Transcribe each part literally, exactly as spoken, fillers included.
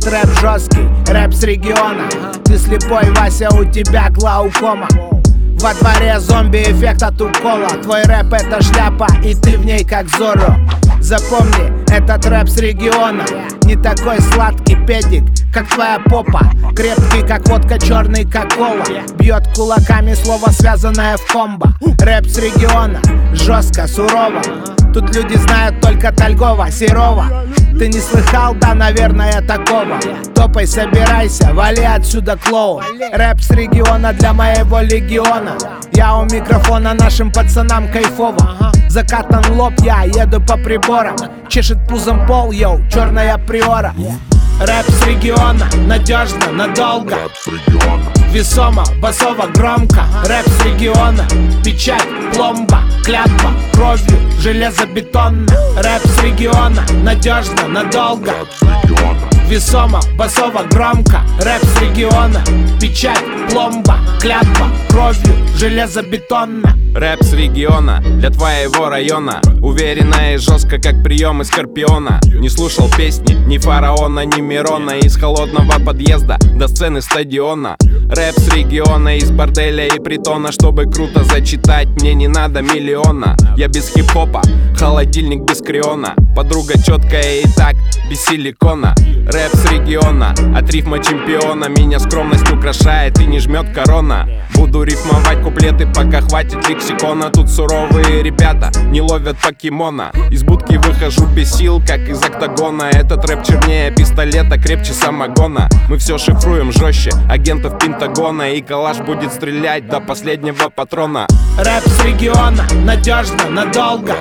рэп жесткий, рэп с региона. Ты слепой, Вася, у тебя глаукома. Во дворе зомби-эффект от укола. Твой рэп это шляпа, и ты в ней как Зорро. Запомни, этот рэп с региона. Не такой сладкий педик, как твоя попа. Крепкий, как водка, черный, как кола. Бьет кулаками слово, связанное в комбо. Рэп с региона, жестко, сурово. Тут люди знают только Тальгова, Серова. Ты не слыхал, да, наверное, такого. Топай, собирайся, вали отсюда, клоун. Рэп с региона для моего легиона. Я у микрофона, нашим пацанам кайфово. Закатан лоб, я еду по приборам. Чешет пузом пол, йоу, черная приора. Рэп с региона, надежно, надолго. Весомо, басово, громко. Рэп с региона, печать, пломба, клятва, кровью, железобетонно. Рэп с региона, надежно, надолго. Весомо, басово, громко. Рэп с региона, печать, пломба, клятва, кровью, железобетонно. Рэп с региона для твоего района. Уверенно и жестко, как приемы Скорпиона. Не слушал песни ни фараона, ни Мирона. Из холодного подъезда до сцены стадиона. Рэп с региона, из борделя и притона. Чтобы круто зачитать, мне не надо миллиона. Я без хип-хопа, холодильник без криона. Подруга четкая и так, без силикона. Рэп с региона, от рифма чемпиона. Меня скромность украшает и не жмет корона. Буду рифмовать куплеты, пока хватит лексикона. Тут суровые ребята не ловят покемона. Из будки выхожу без сил, как из октагона. Этот рэп чернее пистолета, крепче самогона. Мы все шифруем жестче агентов Пентагона. И калаш будет стрелять до последнего патрона. Рэп с региона, надежно, надолго.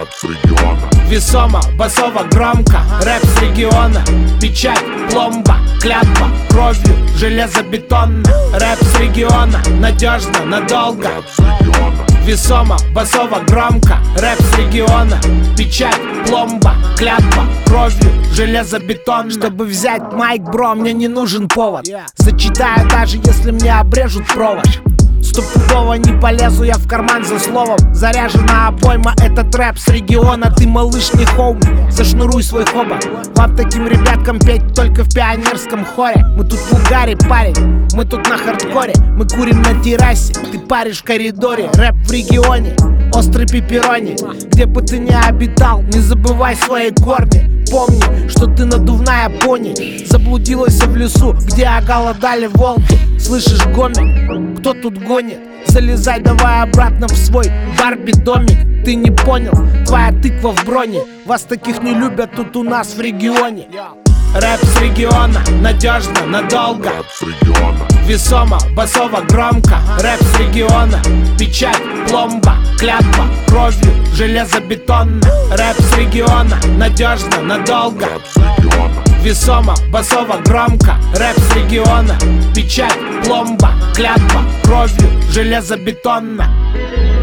Весомо, басово, громко. Рэп с региона, печать, пломба, клятва, кровью, железобетонно. Рэп с региона, надежно, надолго. Весомо, басово, громко. Рэп с региона, печать, пломба, клятва, кровью, железобетонно. Чтобы взять майк, бро, мне не нужен повод. Зачитаю, даже если мне обрежут провод. Стопудово не полезу я в карман за словом. Заряжена обойма, этот рэп с региона. Ты, малыш, не хоуми, зашнуруй свой хобот. Вам таким ребяткам петь только в пионерском хоре. Мы тут в угаре, парень, мы тут на хардкоре. Мы курим на террасе, ты паришь в коридоре. Рэп в регионе, острый пепперони. Где бы ты ни обитал, не забывай свои корни. Помни, что ты надувная пони. Заблудилась в лесу, где оголодали волки. Слышишь гомик? Кто тут гонит? Залезай давай обратно в свой Барби-домик. Ты не понял, твоя тыква в броне. Вас таких не любят тут у нас в регионе. Рэп с региона, надежно, надолго. Весомо, басово, громко. Рэп с региона, печать, пломба, клятва, кровью, железобетонно. Рэп с региона, надежно, надолго. Весомо, басово, громко. Рэп с региона, печать, пломба, клятва, кровью, железобетонно.